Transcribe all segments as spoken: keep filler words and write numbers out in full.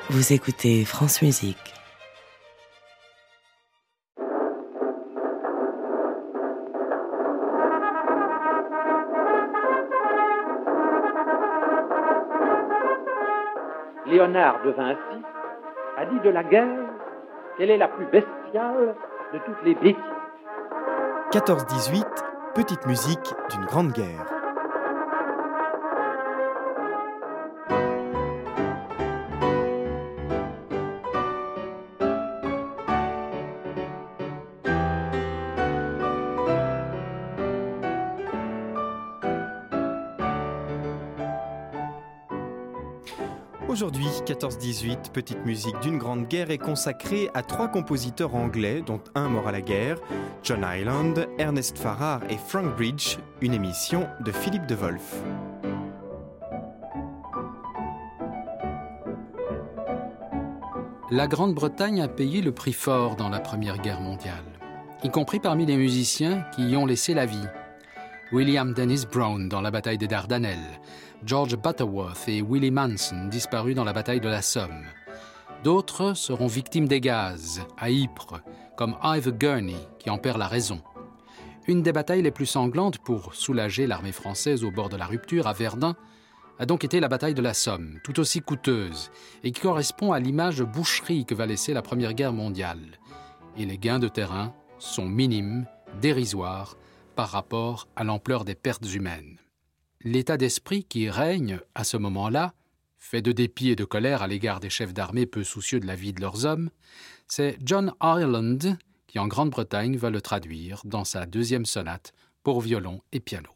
Vous écoutez France Musique. Léonard de Vinci a dit de la guerre qu'elle est la plus bestiale de toutes les bêtises. quatorze dix-huit, petite musique d'une grande guerre. Aujourd'hui, quatorze dix-huit, petite musique d'une grande guerre est consacrée à trois compositeurs anglais, dont un mort à la guerre, John Hyland, Ernest Farrar et Frank Bridge, une émission de Philippe de Wolf. La Grande-Bretagne a payé le prix fort dans la Première Guerre mondiale, y compris parmi les musiciens qui y ont laissé la vie. William Dennis Brown dans la bataille des Dardanelles, George Butterworth et Willie Manson disparus dans la bataille de la Somme. D'autres seront victimes des gaz, à Ypres, comme Ivor Gurney, qui en perd la raison. Une des batailles les plus sanglantes pour soulager l'armée française au bord de la rupture à Verdun a donc été la bataille de la Somme, tout aussi coûteuse, et qui correspond à l'image de boucherie que va laisser la Première Guerre mondiale. Et les gains de terrain sont minimes, dérisoires, par rapport à l'ampleur des pertes humaines. L'état d'esprit qui règne à ce moment-là, fait de dépit et de colère à l'égard des chefs d'armée peu soucieux de la vie de leurs hommes, c'est John Hyland qui, en Grande-Bretagne, va le traduire dans sa deuxième sonate pour violon et piano.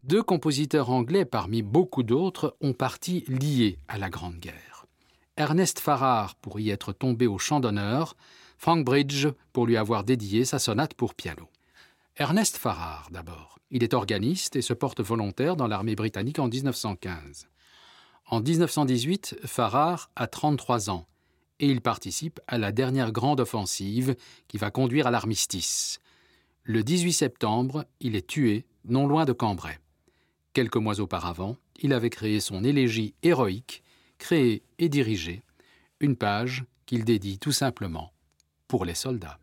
Deux compositeurs anglais, parmi beaucoup d'autres, ont parti liés à la Grande Guerre. Ernest Farrar pour y être tombé au champ d'honneur, Frank Bridge pour lui avoir dédié sa sonate pour piano. Ernest Farrar, d'abord. Il est organiste et se porte volontaire dans l'armée britannique en dix-neuf cent quinze. En dix-neuf cent dix-huit, Farrar a trente-trois ans et il participe à la dernière grande offensive qui va conduire à l'armistice. Le dix-huit septembre, il est tué non loin de Cambrai. Quelques mois auparavant, il avait créé son élégie héroïque, créée et dirigée, une page qu'il dédie tout simplement pour les soldats.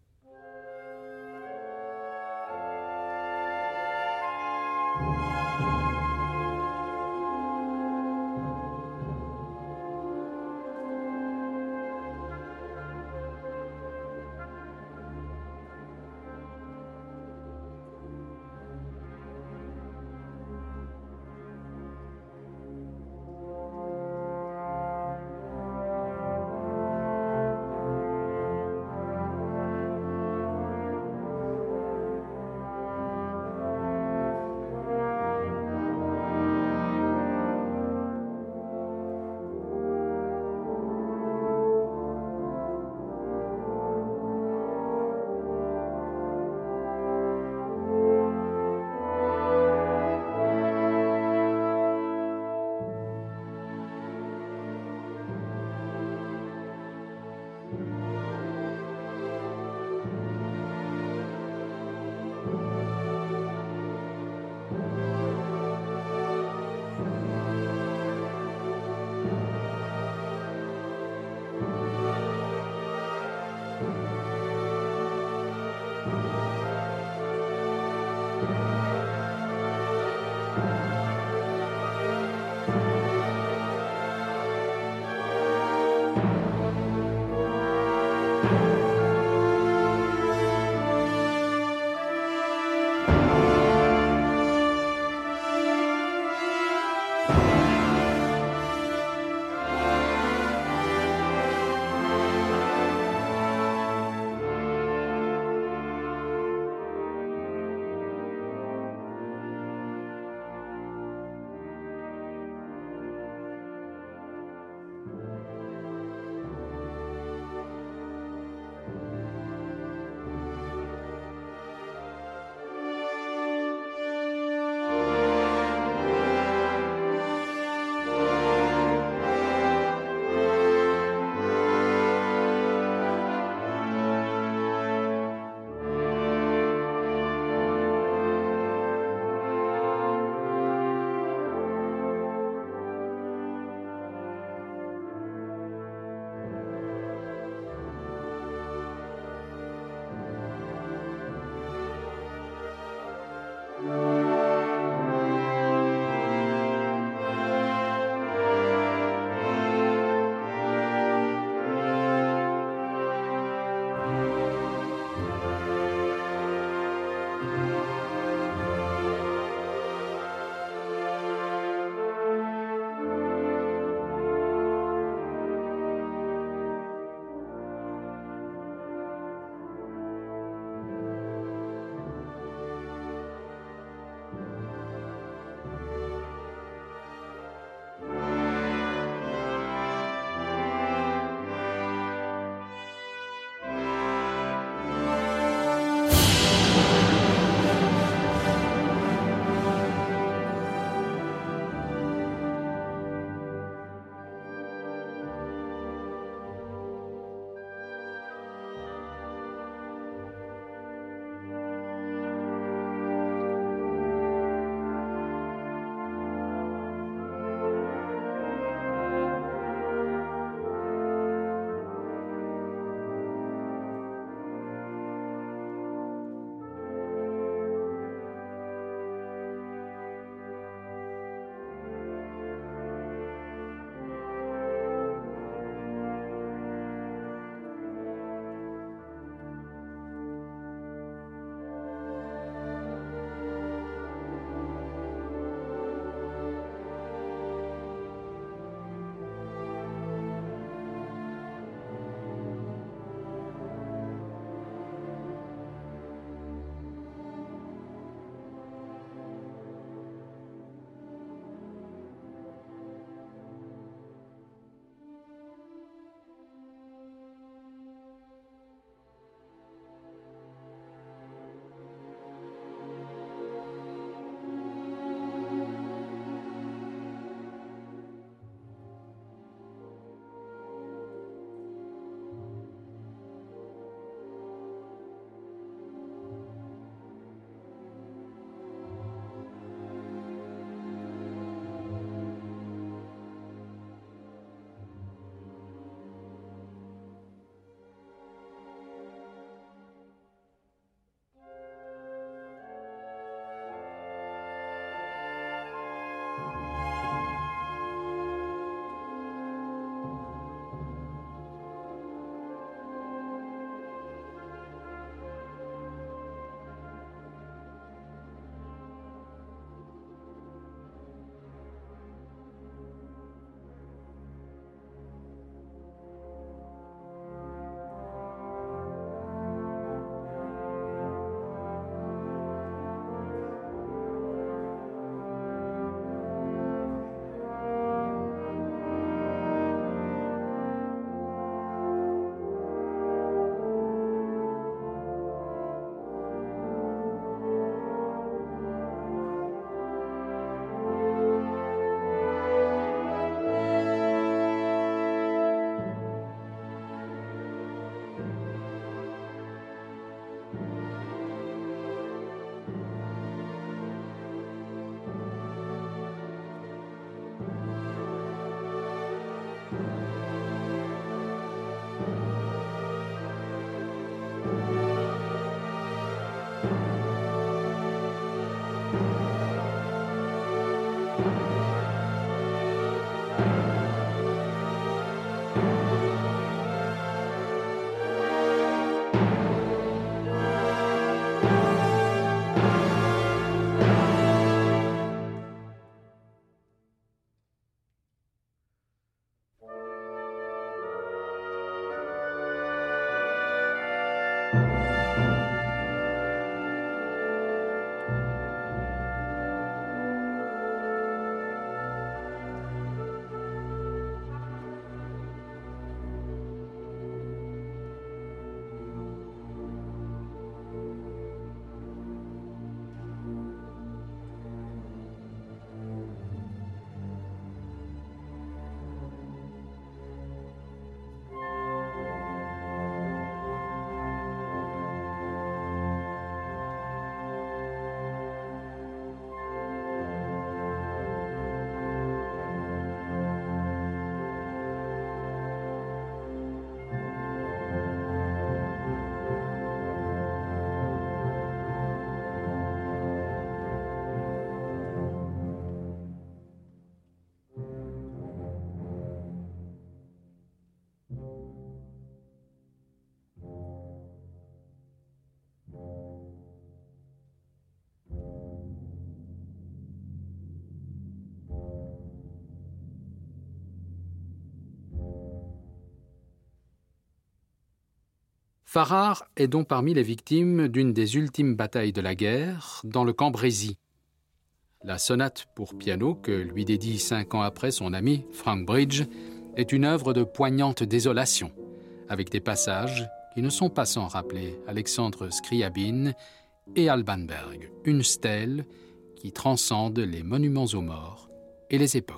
Farrar est donc parmi les victimes d'une des ultimes batailles de la guerre, dans le camp Brézy. La sonate pour piano que lui dédie cinq ans après son ami Frank Bridge est une œuvre de poignante désolation, avec des passages qui ne sont pas sans rappeler Alexandre Scriabine et Alban Berg, une stèle qui transcende les monuments aux morts et les époques.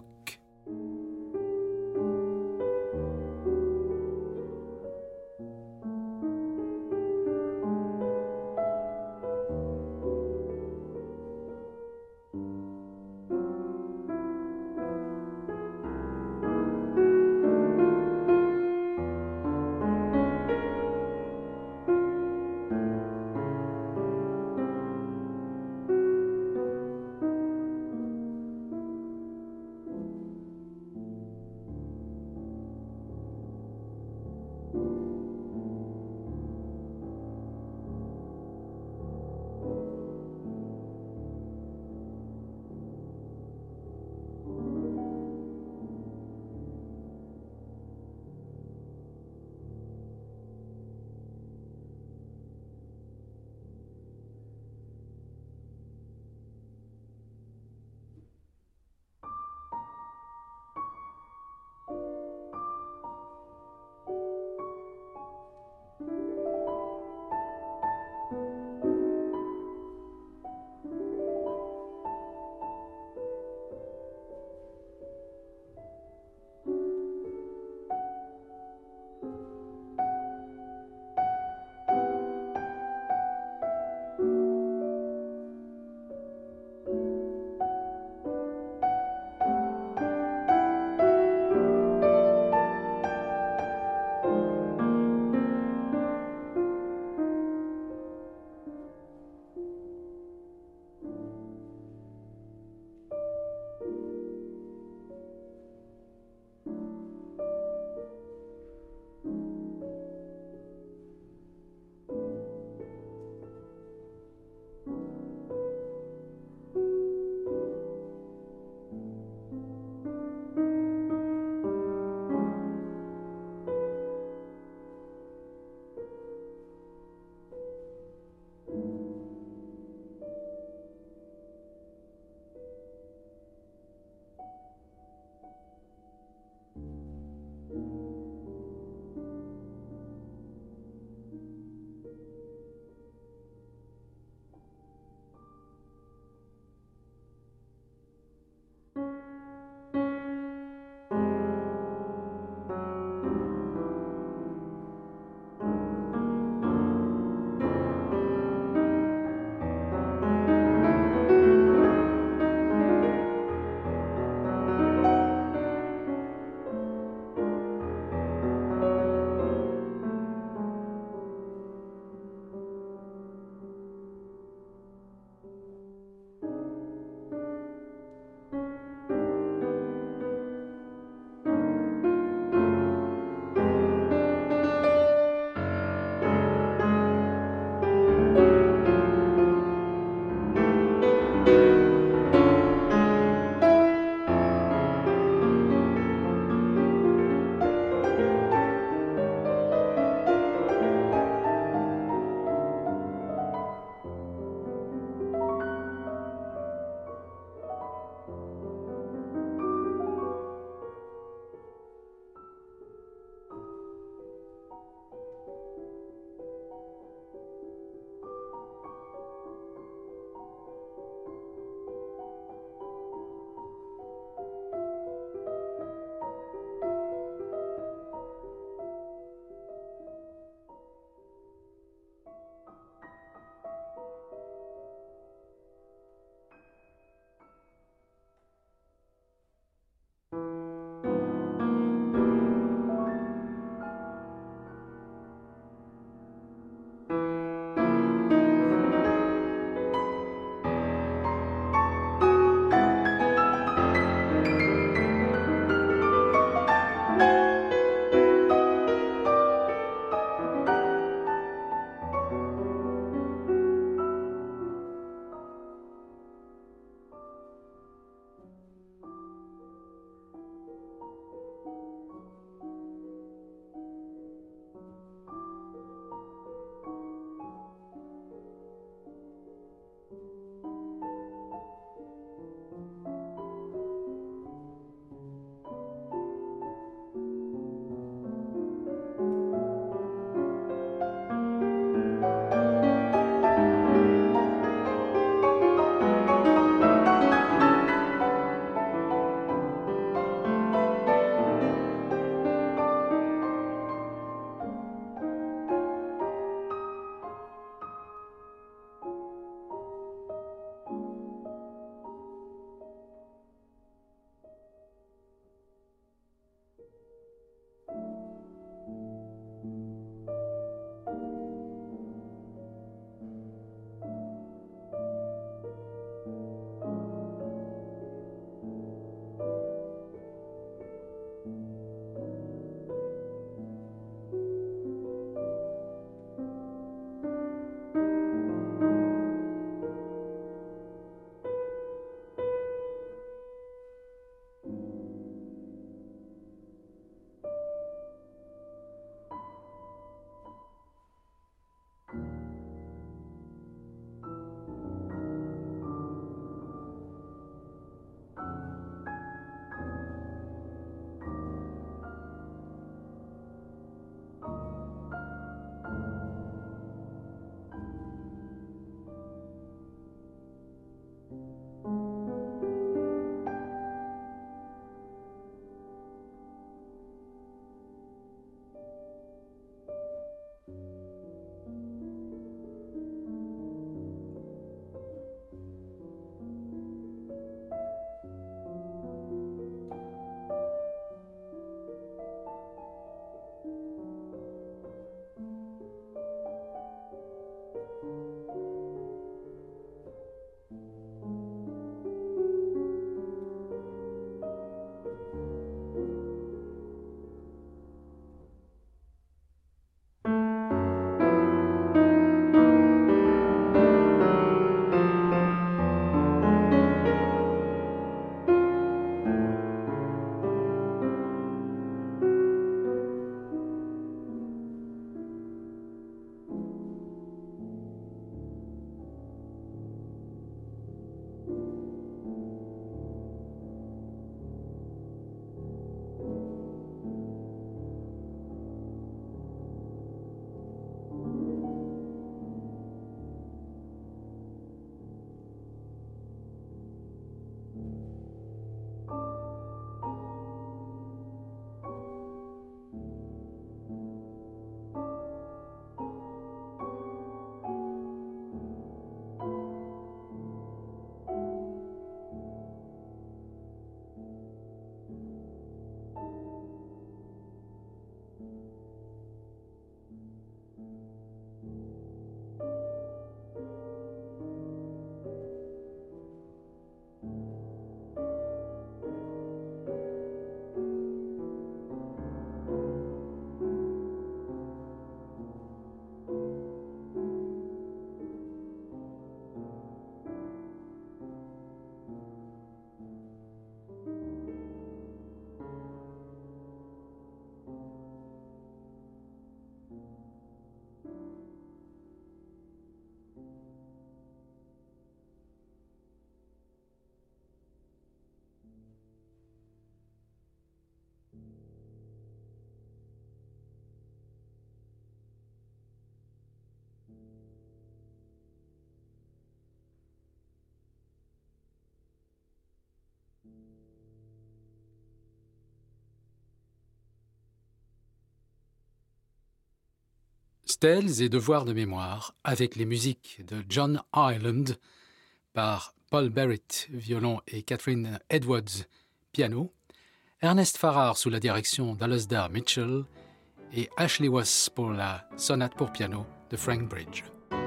Stèles et devoirs de mémoire avec les musiques de John Ireland par Paul Barrett, violon, et Catherine Edwards, piano, Ernest Farrar sous la direction d'Alasdair Mitchell et Ashley Wass pour la sonate pour piano de Frank Bridge.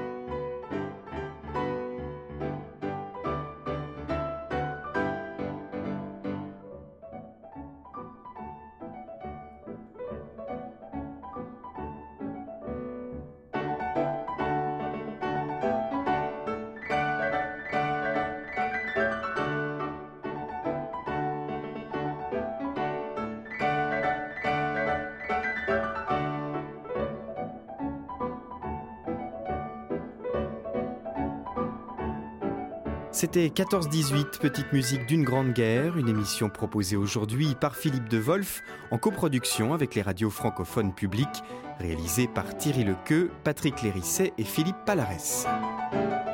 C'était quatorze dix-huit, Petite musique d'une grande guerre, une émission proposée aujourd'hui par Philippe de Wolf en coproduction avec les radios francophones publiques, réalisée par Thierry Lequeux, Patrick Lérisset et Philippe Palarès.